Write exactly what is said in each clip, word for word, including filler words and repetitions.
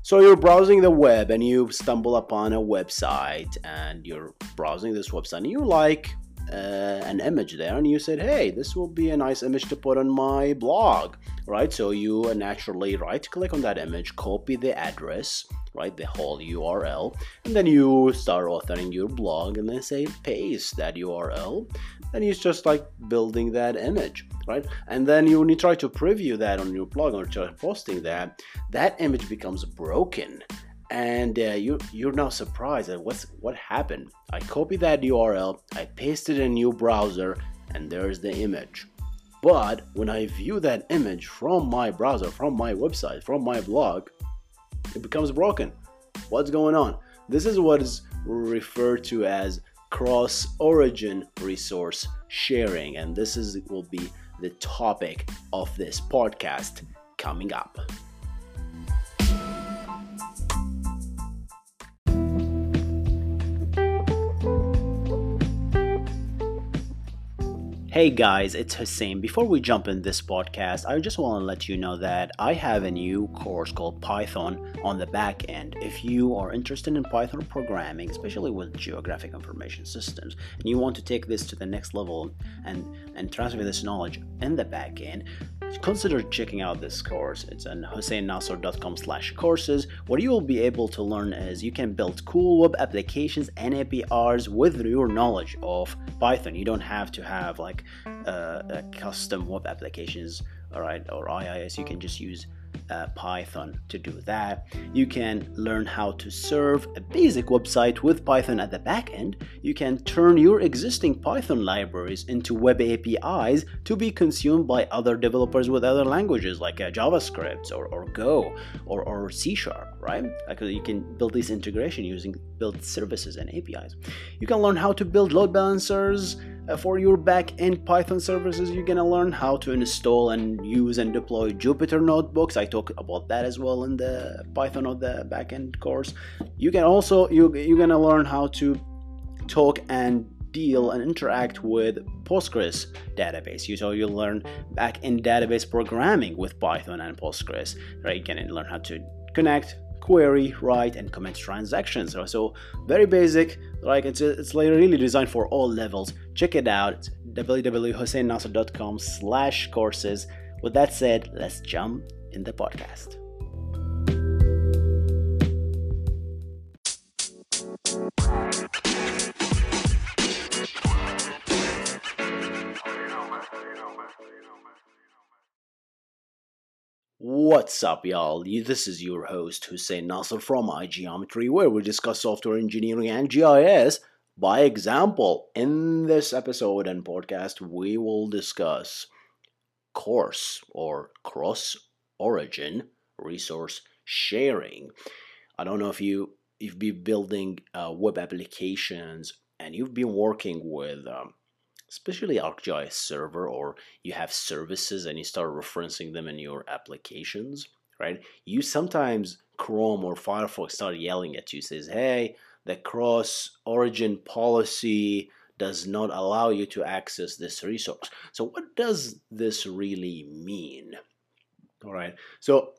So you're browsing the web and you stumble upon a website, and you're browsing this website and you like uh, an image there, and you said, hey, this will be a nice image to put on my blog, right? So you naturally right click on that image, copy the address, right, the whole U R L, and then you start authoring your blog and then say paste that U R L, and it's just like building that image, right? And then you, when you try to preview that on your blog or try posting that, that image becomes broken, and uh, you you're now surprised at what's what happened. I copied that U R L, I pasted it in a new browser, and there's the image. But when I view that image from my browser, from my website, from my blog, it becomes broken. What's going on? This is what is referred to as cross-origin resource sharing, and this is will be the topic of this podcast coming up. Hey guys, it's Hussein. Before we jump in this podcast, I just want to let you know that I have a new course called Python on the back end. If you are interested in Python programming, especially with geographic information systems, and you want to take this to the next level and, and transfer this knowledge in the back end, consider checking out this course. It's on husseinnasser.com slash courses. What you will be able to learn is you can build cool web applications and A P Is with your knowledge of Python. You don't have to have like uh, uh, custom web applications, all right, or I I S. You can just use uh, Python to do that. You can learn how to serve a basic website with Python at the back end. You can turn your existing Python libraries into web A P Is to be consumed by other developers with other languages like uh, JavaScript or, or Go or, or C Sharp, right? Like you can build this integration using build services and A P Is. You can learn how to build load balancers uh, for your back-end Python services. You're gonna learn how to install and use and deploy Jupyter notebooks. I talk about that as well in the Python of the back-end course. You can also you you're gonna learn how to talk and deal and interact with Postgres database. You so you'll learn back-end database programming with Python and Postgres. Right? You can learn how to connect, query, write, and comment transactions. So, so very basic. Like it's it's like really designed for all levels. Check it out. It's www.husseinnasser.com slash courses. With that said, let's jump in the podcast. What's up, y'all? This is your host, Hussein Nasser from iGeometry, where we discuss software engineering and G I S by example. In this episode and podcast, we will discuss course or cross-origin resource sharing. I don't know if you you've been building uh, web applications and you've been working with um, especially ArcGIS server, or you have services and you start referencing them in your applications, right? You sometimes Chrome or Firefox start yelling at you, says, hey, the cross-origin policy does not allow you to access this resource. So what does this really mean? All right, so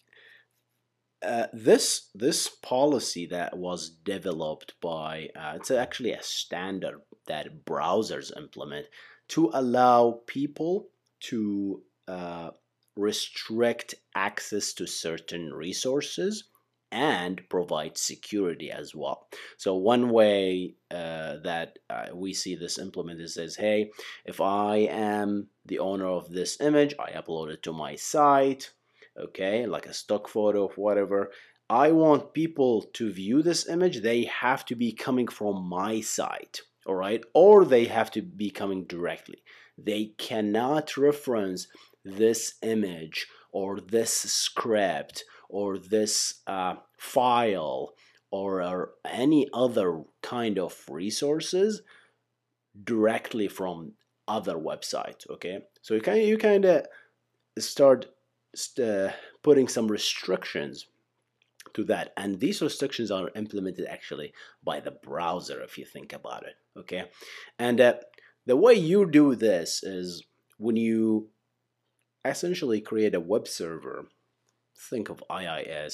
uh, this this policy that was developed by uh, it's actually a standard that browsers implement to allow people to uh, restrict access to certain resources and provide security as well. So one way uh, that uh, we see this implemented says, hey, if I am the owner of this image, I upload it to my site, okay, like a stock photo of whatever. I want people to view this image, they have to be coming from my site, all right, or they have to be coming directly. They cannot reference this image or this script or this uh, file or, or any other kind of resources directly from other websites. Okay, so you kind you kind of start uh, putting some restrictions to that, and these restrictions are implemented actually by the browser if you think about it. Okay, and uh, the way you do this is when you essentially create a web server, think of I I S,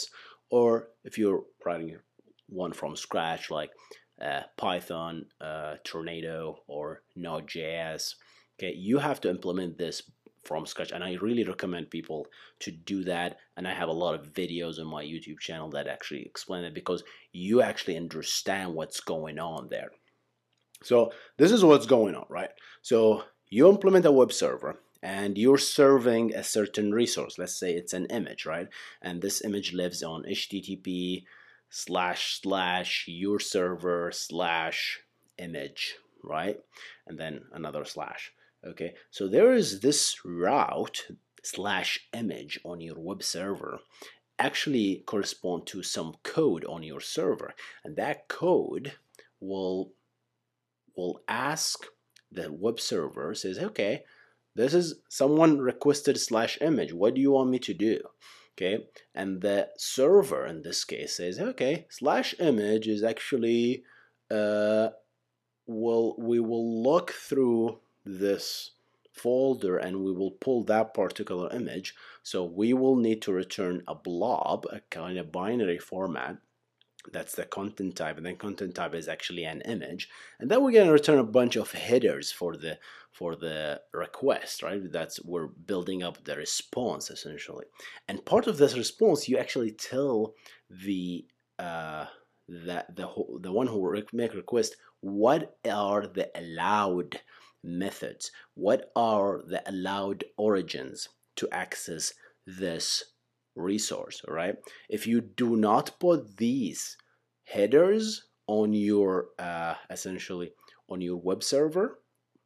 or if you're writing one from scratch, like uh, Python, uh, Tornado, or Node.js, okay, you have to implement this from scratch, and I really recommend people to do that. And I have a lot of videos on my YouTube channel that actually explain it, because you actually understand what's going on there. So this is what's going on, right? So you implement a web server and you're serving a certain resource. Let's say it's an image, right? And this image lives on H T T P slash slash your server slash image, right? And then another slash. Okay, so there is this route slash image on your web server actually correspond to some code on your server, and that code will will ask the web server, says, okay, this is someone requested slash image, what do you want me to do? Okay, and the server in this case says, okay, slash image is actually uh will we will look through this folder and we will pull that particular image, so we will need to return a blob, a kind of binary format. That's the content type, and then content type is actually an image, and then we're going to return a bunch of headers for the for the request, right? That's, we're building up the response essentially, and part of this response you actually tell the uh, that the the one who make request what are the allowed methods, what are the allowed origins to access this resource, right? If you do not put these headers on your uh, essentially on your web server,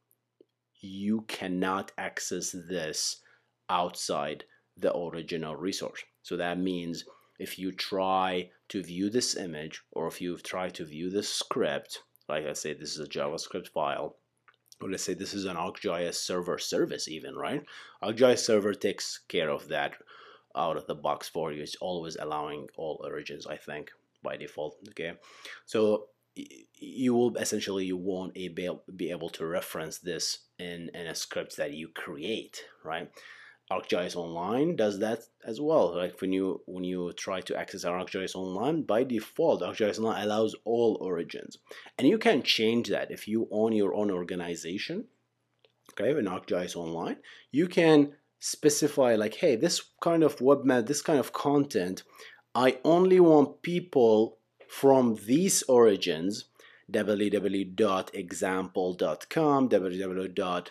you cannot access this outside the original resource. So that means if you try to view this image, or if you try to view this script, like I say this is a JavaScript file, or let's say this is an ArcGIS server service even, right? ArcGIS server takes care of that out of the box for you. It's always allowing all origins, I think, by default. Okay, so you will essentially you won't be able to reference this in in a script that you create, right? ArcGIS Online does that as well. Like when you when you try to access ArcGIS Online, by default ArcGIS Online allows all origins, and you can change that if you own your own organization. Okay, in ArcGIS Online, you can specify like, hey, this kind of web map, this kind of content, I only want people from these origins, w w w dot example dot com, w w w dot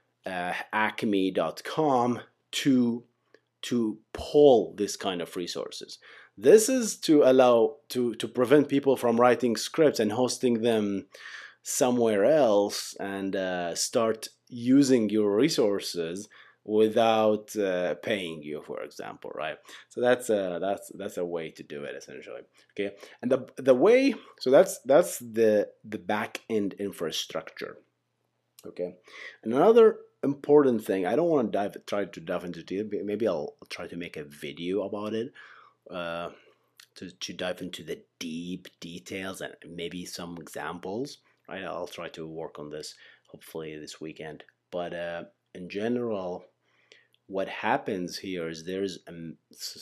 acme dot com, to to pull this kind of resources. This is to allow to to prevent people from writing scripts and hosting them somewhere else and uh, start using your resources without uh, paying you, for example, right? So that's a that's that's a way to do it essentially. Okay, and the the way, so that's that's the the back end infrastructure. Okay, and another important thing, I don't want to dive try to dive into it. Maybe I'll try to make a video about it, uh, to to dive into the deep details and maybe some examples. Right, I'll try to work on this hopefully this weekend. But uh, in general, what happens here is there's um,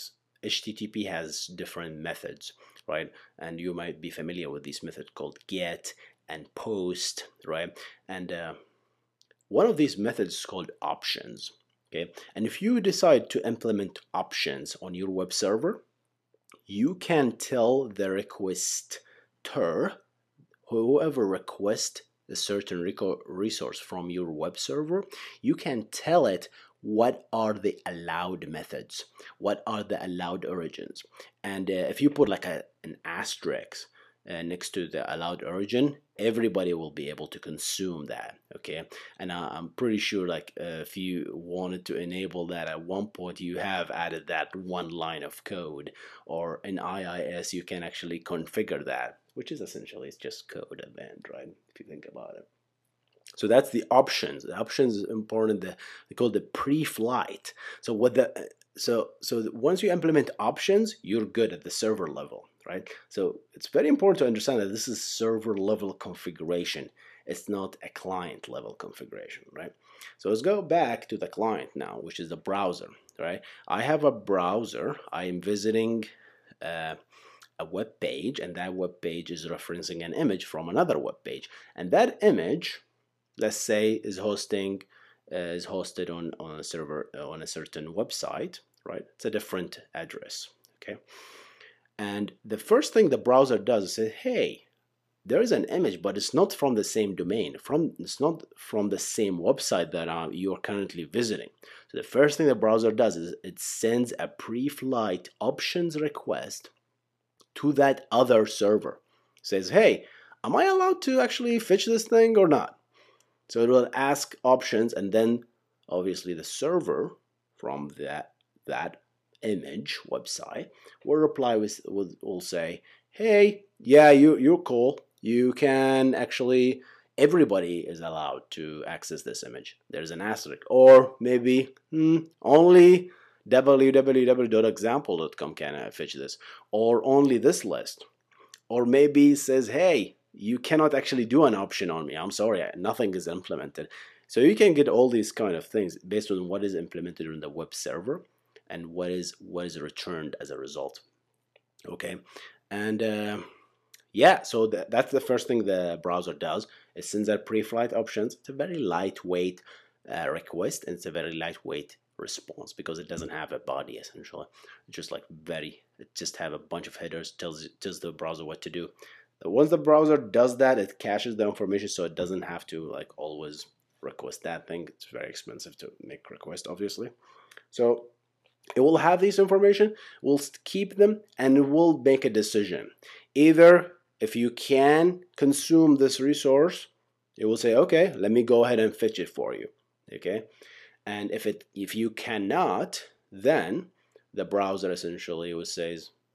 H T T P has different methods, right? And you might be familiar with these methods called get and post, right? And uh, one of these methods is called options. Okay, and if you decide to implement options on your web server, you can tell the requester, whoever requests a certain resource from your web server, you can tell it what are the allowed methods, what are the allowed origins. And uh, if you put like a, an asterisk uh, next to the allowed origin, everybody will be able to consume that. Okay, and uh, I'm pretty sure like uh, if you wanted to enable that at one point, you have added that one line of code, or in I I S you can actually configure that, which is essentially it's just code at the end, right? If you think about it. So that's the options. The options is important. The, they call the pre-flight. So what the so so once you implement options, you're good at the server level, right? So it's very important to understand that this is server level configuration. It's not a client level configuration, right? So let's go back to the client now, which is the browser, right? I have a browser. I am visiting uh, a web page, and that web page is referencing an image from another web page, and that image, let's say, is hosting uh, is hosted on on a server uh, on a certain website, right? It's a different address, okay? And the first thing the browser does is say, hey, there is an image, but it's not from the same domain. From it's not from the same website that uh, you are currently visiting. So the first thing the browser does is it sends a pre-flight options request to that other server. It says, hey, am I allowed to actually fetch this thing or not? So it will ask options, and then obviously the server from that that image website will reply with will, will say, hey, yeah, you you're cool. You can actually, everybody is allowed to access this image. There's an asterisk. Or maybe hmm, only w w w dot example dot com can uh, fetch this. Or only this list. Or maybe it says, hey, you cannot actually do an option on me. I'm sorry, nothing is implemented. So you can get all these kind of things based on what is implemented in the web server and what is what is returned as a result. Okay, and uh, yeah, so th that's the first thing the browser does. It sends out pre-flight options. It's a very lightweight uh, request, and it's a very lightweight response because it doesn't have a body essentially. It's just like very, it just have a bunch of headers, tells tells the browser what to do. Once the browser does that, it caches the information, so it doesn't have to like always request that thing. It's very expensive to make request, obviously. So it will have this information, will keep them, and it will make a decision. Either if you can consume this resource, it will say, okay, let me go ahead and fetch it for you. Okay, and if it if you cannot, then the browser essentially will say,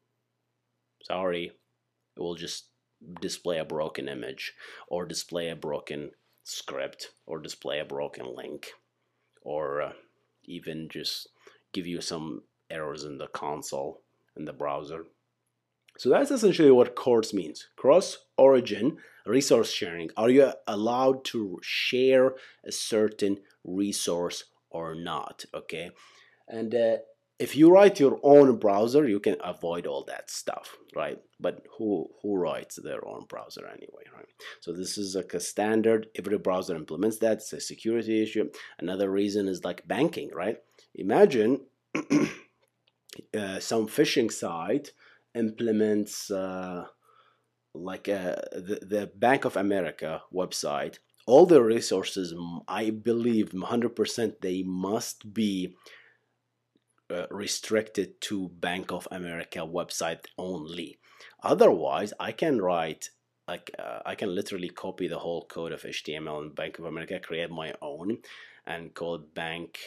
sorry, it will just display a broken image, or display a broken script, or display a broken link, or uh, even just give you some errors in the console in the browser. So that's essentially what CORS means. Cross-origin resource sharing. Are you allowed to share a certain resource or not? Okay, and uh, if you write your own browser, you can avoid all that stuff, right? But who who writes their own browser anyway, right? So this is like a standard. Every browser implements that. It's a security issue. Another reason is like banking, right? Imagine uh, some phishing site implements uh, like uh, the, the Bank of America website. All the resources, I believe one hundred percent, they must be uh, restricted to Bank of America website only. Otherwise, I can write like uh, I can literally copy the whole code of H T M L in Bank of America, create my own, and call it bank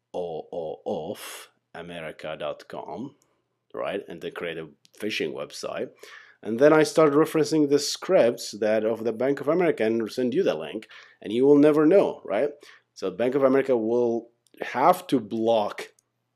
of america dot com, right? And then create a phishing website, and then I start referencing the scripts that of the Bank of America and send you the link, and you will never know, right? So Bank of America will have to block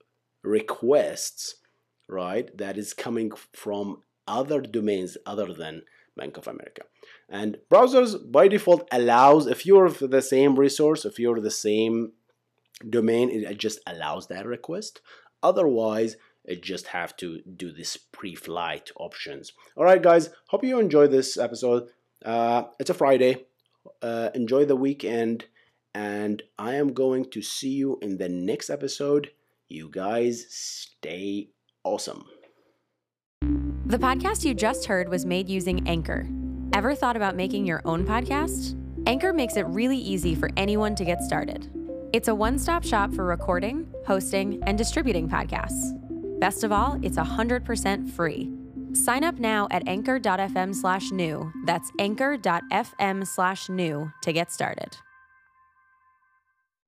requests, right, that is coming from other domains other than Bank of America. And browsers by default allows, if you're the same resource, if you're the same domain, it just allows that request. Otherwise, it just have to do this pre-flight options. All right, guys, hope you enjoyed this episode. Uh, it's a Friday. Uh, enjoy the weekend, and I am going to see you in the next episode. You guys stay awesome. The podcast you just heard was made using Anchor. Ever thought about making your own podcast? Anchor makes it really easy for anyone to get started. It's a one-stop shop for recording, hosting, and distributing podcasts. Best of all, it's one hundred percent free. Sign up now at anchor dot f m slash new. That's anchor dot f m slash new to get started.